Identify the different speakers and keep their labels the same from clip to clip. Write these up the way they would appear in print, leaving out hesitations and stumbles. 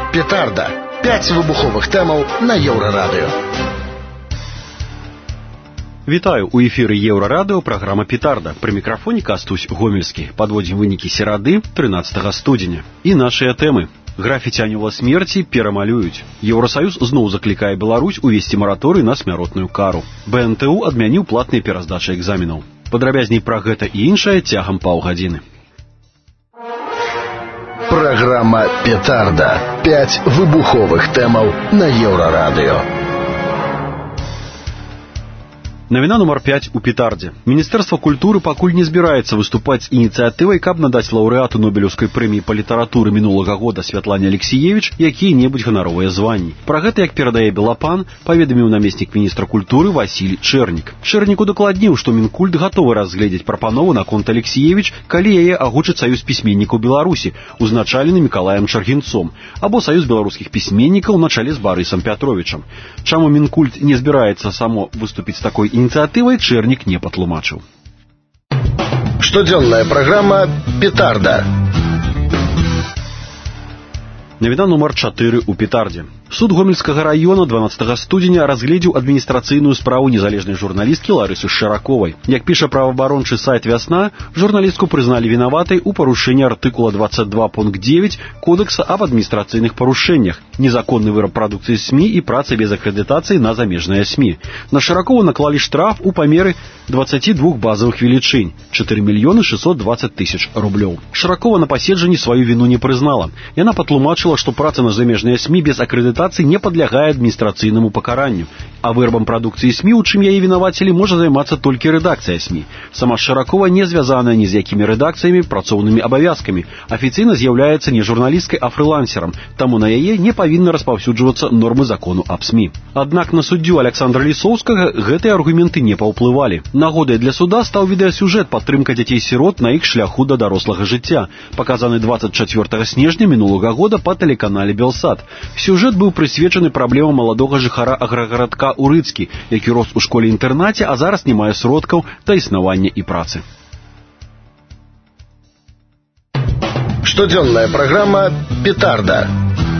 Speaker 1: Петарда. 5 вибухових темаў на Еўрарадыё.
Speaker 2: Вітаю, у эфіры Еўрарадыё, праграма «Петарда». Пры мікрафоне Кастусь Гомельскі. Падводзім вынікі серады, 13 студзеня. І нашыя тэмы. Графіці анёла смерці перамалююць. Еўрасаюз зноў заклікае Беларусь увесці мараторый на смяротную кару. БНТУ адмяніў платныя пераздачы экзаменаў. Падрабязней пра гэта і іншае цягам паўгадзіны.
Speaker 1: Праграма «Петарда». 5 выбуховых тэмаў на Еўрарадыё.
Speaker 2: Навіна нумар 5 у «Петардзе». Міністэрства культуры пакуль не збіраецца выступаць з ініцыятывай, каб надаць лаўрэату Нобелеўскай прэміі па літаратуры мінулага года Святлане Алексіевіч якія-небудзь ганаровыя званні. Пра гэта, як перадае Белапан, паведаміў намеснік міністра культуры Васіль Чэрнік. Чэрнік удакладніў, што Мінкульт гатовы разгледзець прапанову наконт Алексіевіч, калі яе агучыць Саюз пісьменнікаў Беларусі, узначалены Мікалаем Чаргінцом, або Саюз беларускіх пісьменнікаў на чале з Барысам Пятровічам. Чаму Мінкульт не збіраецца само выступіць з такой ініцыятывай, Чэрнік не патлумачыў.
Speaker 1: Штодзённая праграма «Петарда».
Speaker 2: Навіна нумар 4 у «Петардзе». Суд Гомельскага района 12 студзеня разгледзеў адміністрацыйную справу незалежнай журналісткі Ларысы Шчараковай. Як піша праваабарончы сайт «Вясна», журналістку прызналі вінаватай у парушэнні артыкула 22 пункт 9 Кодекса аб адміністрацыйных парушэннях, незаконны выраб прадукцыі СМІ і праца без акрэдытацыі на замежныя СМІ. На Шчаракову наклалі штраф у памеры 22 базавых велічынь – 4 мільёны 620 тысяч рублёў. Шчаракова на паседжанні сваю віну не прызнала. Яна патлумачыла, што праца на замежныя СМІ без акрэдытацыі не падлягае адміністрацыйнаму пакаранню, а вырабам прадукцыі СМІ, у чым яе вінавацілі, можа займацца толькі рэдакцыя СМІ. Сама Шчаракова не звязаная ні з якімі рэдакцыямі, працоўнымі абавязкамі, афіцыйна з'яўляецца не журналісткай, а фрылансерам, таму на яе не павінны распаўсюджвацца нормы закону аб СМІ. Аднак на суддзю Александра Лісоўскага гэтыя аргументы не паўплывалі. Нагодай для суда стаў відэасюжэт «Падтрымка дзяцей-сірот на іх шляху да дарослага жыцця», паказаны 24 снежня мінулага года па тэлеканале «Белсат». Сюжэт быў прысвечаны праблемам маладога жыхара аграгарадка Урыцкі, які рос у школе-інтэрнаце, а зараз не мае сродкаў да існавання і працы.
Speaker 1: Штодзённая праграма «Петарда».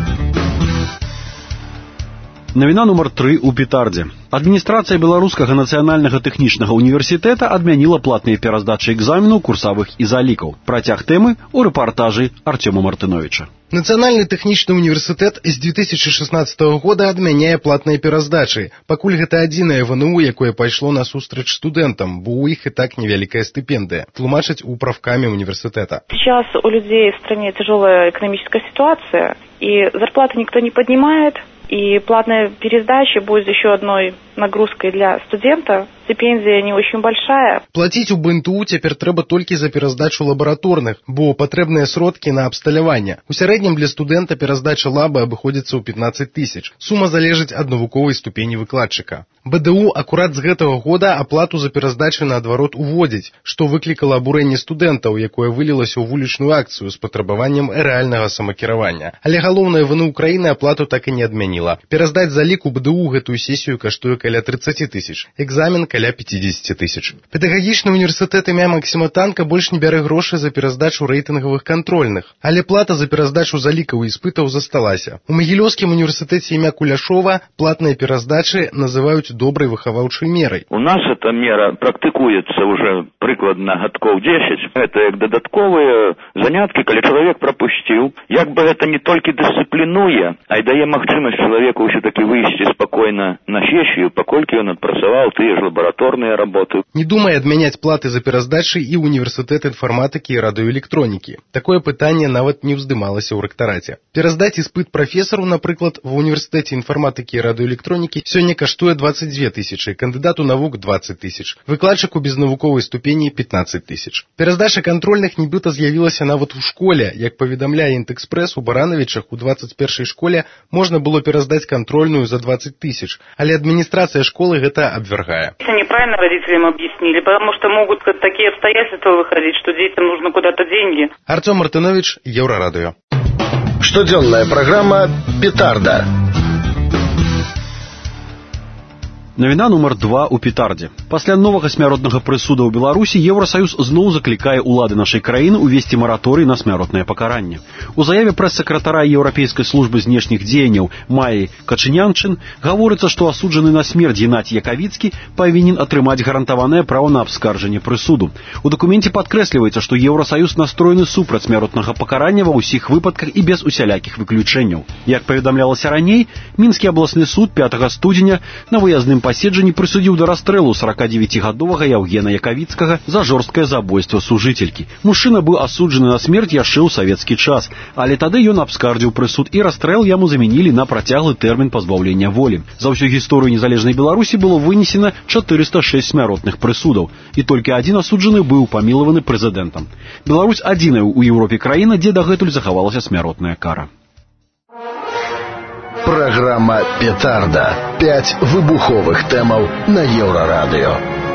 Speaker 2: Навіна нумар 3 у «Петардзе». Адміністрацыя Беларускага нацыянальнага тэхнічнага універсітэта адмяніла платныя пераздачы экзаменаў курсавых і залікаў. Працяг тэмы ў рэпартажы Артёма Мартыновича.
Speaker 3: Нацыянальны тэхнічны універсітэт з 2016 года адмяняе платныя пераздачы. Пакуль гэта адзінае ВНУ, якое пайшло насустрач студэнтам, бо ў іх і так невялікая стыпендыя. Тлумачаць у правкаме университета.
Speaker 4: Сейчас у людей в стране тяжелая экономическая ситуация, и зарплаты никто не поднимает, и платная пересдача будет еще одной нагрузкой для студента. Стипендия не очень большая.
Speaker 3: Плаціць у БНТУ цяпер трэба толькі за пераздачу лабараторных, бо патрэбныя сродкі на абсталяванне. У сярэднім для студэнта пераздача лабы абыходзіцца ў 15 тысяч. Сума залежыць ад навуковай ступені выкладчыка. БДУ акурат з гэтага года аплату за пераздачы наадварот уводзіць, што выклікала абурэнне студэнтаў, якое вылілася ў вулічную акцыю з патрабаваннем рэальнага самакіравання. Але галоўнае ВНУ краіны аплату так і не адмяніла. Пераздаць залік у БДУ гэтую сесію каштуе каля 30 тысяч. Экзамен каля 50 тысяч. Педагагічны універсітэт імя Максіма Танка больш не бярэ грошы за пераздачу рэйтынгавых кантрольных, але плата за пераздачу залікаў і іспытаў засталася. У Магілёўскім універсітэце імя Куляшова платныя пераздачы называюць добрай выхаваўчай мерай.
Speaker 5: У нас эта мера практыкуецца уже прыкладна гадкоў 10. Это як дадатковыя заняткі, калі чалавек прапусціў. Як бы гэта не толькі дысцыплінуе, а і дае магчымасць чалавеку ўсё-такі выйсці спакойна на сесію, паколькі ён адпрацаваў тыя ж лабараторныя работы.
Speaker 3: Не думае адмяняць платы за пераздачы і універсітэт інфарматыкі і радыёэлектронікі. Такое пытанне нават не ўздымалася ў рэктараце. Пераздаць іспыт прафесару, напрыклад, ва універсітэце інфарматыкі і радыёэлектронікі сёння каштуе 22 тысячы, кандыдату навук 20 тысяч, выкладчыку без навуковай ступені 15 тысяч. Пераздача кантрольных нібыта з'явілася нават у школе. Як паведамляе Інтэкспрэс, у Барановичах у 21-й школе можна было пераздаць кантрольную за 20 тысяч, але адміністрацыя школы гэта абвяргае.
Speaker 6: Это неправильно родителям объяснили, потому что могут такие обстоятельства выходить, что детям нужно куда-то деньги.
Speaker 3: Артём Мартынович, Еўрарадыё.
Speaker 1: Штодзённая праграма «Петарда».
Speaker 2: Навіна нумар 2 у петардзе. Пасля новага смяротнага прысуда ў Беларусі Еўрасаюз зноў заклікае ўлады нашай краіны ўвесці мараторый на смяротнае пакаранне. У заяве прэс-сакратара Еўрапейскай службы знешніх дзеянняў Майі Качынянчын гаворыцца, што асуджаны на смерць Геннадзій Якавіцкі павінен атрымаць гарантаванае права на абскарджанне прысуду. У дакуменце падкрэсліваецца, што Еўрасаюз настроены супраць смяротнага пакарання ва ўсіх выпадках і без усялякіх выключэнняў. Як паведамлялася раней, Мінскі абласны суд 5 студзеня на выязным паседжанні прысудзіў да расстрэлу 49-гадовага Яўгена Якавіцкага за жорсткае забойства сужителькі. Мужчына быў асуджаны на смерць яшчэ ў савецкі час, але тады ён абскардзіў прысуд і расстрэл яму замянілі на працяглы тэрмін пазбаўлення волі. За ўсю гісторыю незалежнай Беларусі было вынесена 406 смяротных прысудаў, і толькі адзін асуджаны быў памілаваны прэзідэнтам. Беларусь адзіная ў Еўропе краіна, дзе дагэтуль захавалася смяротная кара.
Speaker 1: Программа «Петарда». 5 выбуховых тэмаў на Еўрарадыё.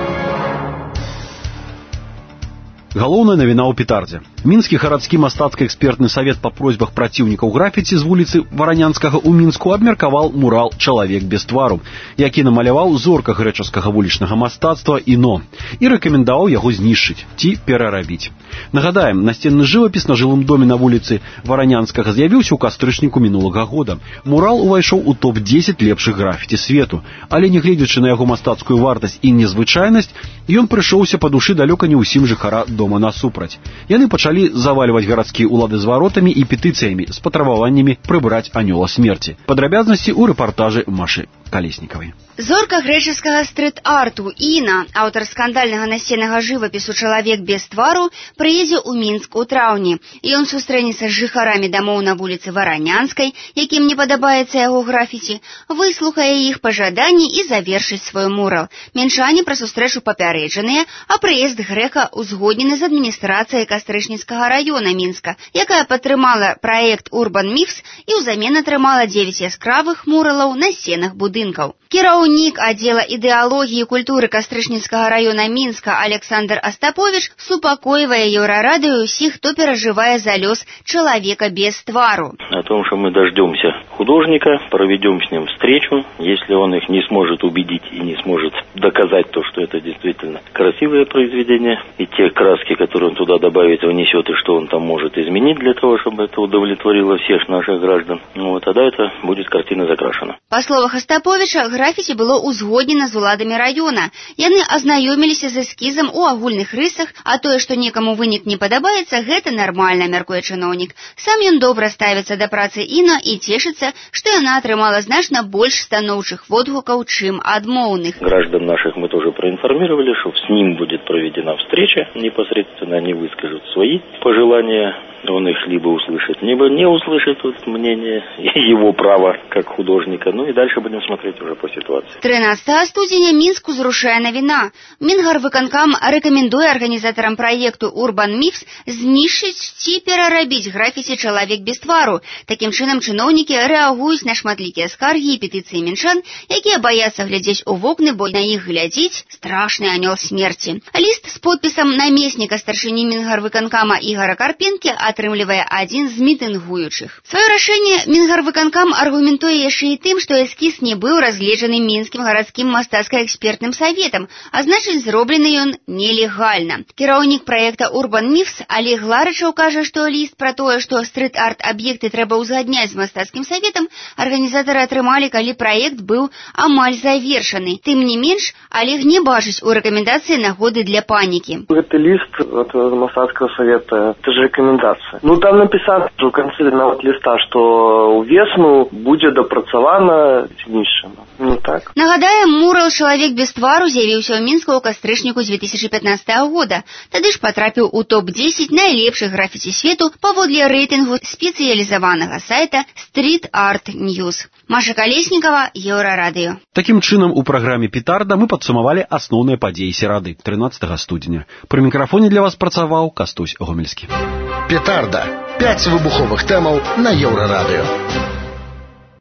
Speaker 2: Галоўная навіна ў петардзе. Мінскі гарадскі мастацка-экспертны савет па просьбах праціўнікаў графіці з вуліцы Варанянскага ў Мінску абмеркаваў мурал «Чалавек без твару», які намаляваў зорка грэчаскага вулічнага мастацтва Іно, і рэкамендаваў яго знішчыць ці перарабіць. Нагадаем, насценны жывапіс на жылым доме на вуліцы Варанянскага з'явіўся ў кастрычніку мінулага года. Мурал увайшоў у топ-10 лепшых графіці свету, але нягледзячы на яго мастацкую вартасць і незвычайнасць, ён прыйшоўся па душы далёка не ўсім жыхара дома насупраць. Яны пачалі завальваць гарадскія ўлады зваротамі і петыцыямі з патрабаваннямі прыбраць анёла смерці. Падрабязнасці ў рэпартажы Машы Калеснікавай.
Speaker 7: Зорка грэчаскага стрит-арту Іна, аўтар скандальнага насценнага жывапісу «Чалавек без твару», прыедзе ў Мінск у траўні. Ён сустрэнецца з жыхарамі дамоў на вуліцы Варанянскай, якім не падабаецца яго графіці, выслухае іх пажаданні і завершыць свой мурал. Мінчане пра сустрэчу папярэджаныя, а прыезд грэка узгоднены з адміністрацыяй Кастрычніцкага раёна Мінска, якая падтрымала праект «Урбан Міфс» і ўзамен атрымала 9 яскравых муралаў на сценах будынкаў. Кіраўнік аддзела ідэалогіі і культуры Кастрычніцкага раёна Мінска Александр Астапович супакойвае Еўрарадыё ўсіх, хто перажывае за лёс чалавека без твару.
Speaker 8: О том, что мы дождемся художника, проведем с ним встречу. Если он их не сможет убедить и не сможет доказать то, что это действительно красивое произведение, и те краски, которые он туда добавит, внесет, и что он там может изменить для того, чтобы это удовлетворило всех наших граждан, тогда это будет картина закрашена.
Speaker 7: Па словах Астаповича, графіці было ўзгоднена з уладамі раёна. Яны азнаёміліся з эскізам у агульных рысах, а тое, што некаму вынік не падабаецца, гэта нармальна, мяркуе чыноўнік. Сам ён добра ставіцца да працы Іна і цешыцца, што яна атрымала значна больш станоўчых водгукаў, чым адмоўных.
Speaker 8: Граждан наших мы тоже проинформировали, что с ним будет проведена встреча непосредственно, они выскажут свои пожелания. Он их либо услышит, либо не услышит мнение его права как художника. И дальше будем смотреть уже по ситуации.
Speaker 7: 13 студзеня Мінску зрушае навіна. Мінгарвыканкам рэкамендуе арганізатарам праекту «Урбан Міфс» знішчыць ці перарабіць графіці «Чалавек без твару». Такім чынам чыноўнікі рэагуюць на шматлікія скаргі і петыцыі мінчан, якія баяцца глядзець у вокны, бо на іх глядзіць страшны анёл смерці. Ліст з подпісам намесніка старшыні Мінгарвыканкама Ігара Карпенкі атрымлівае адзін з мітынгуючых. Сваё рашэнне Мінгарвыканкам аргументуе яшчэ і тым, што эскіз не быў разгледжаны Мінскім гарадскім мастацка-экспертным саветам, а значыць, зроблены ён нелегальна. Кіраўнік праекта «Урбан Міфс» Олег Ларычаў кажа, што ліст пра тое, што стрит-арт-аб'екты трэба ўзгадняць з мастацкім саветам, арганізатары атрымалі, калі праект быў амаль завершаны. Тым не менш, Олег не бачыць у рэкамендацыі нагоды для панікі.
Speaker 9: Гэты ліст ад мастацкага савета, это же рэкамендацыя. Там написано у канцы ліста, што ўвесну будзе дапрацавана знішчана. Так.
Speaker 7: Нагадаем, мурал «Чалавек без твару» з'явіўся ў Мінску ў кастрычніку 2015 года. Тады ж патрапіў у топ-10 найлепшых графіці свету паводле рэйтынгу спецыялізаванага сайта Street Art News. Маша Калеснікава, Еўрарадыё.
Speaker 2: Такім чынам, у праграме «Петарда» мы падсумавалі асноўныя падзеі серады 13 студзеня. Пры мікрафоне для вас працаваў Кастусь Гомельскі.
Speaker 1: «Петарда». 5 выбуховых тэмаў на Еўрарадыё.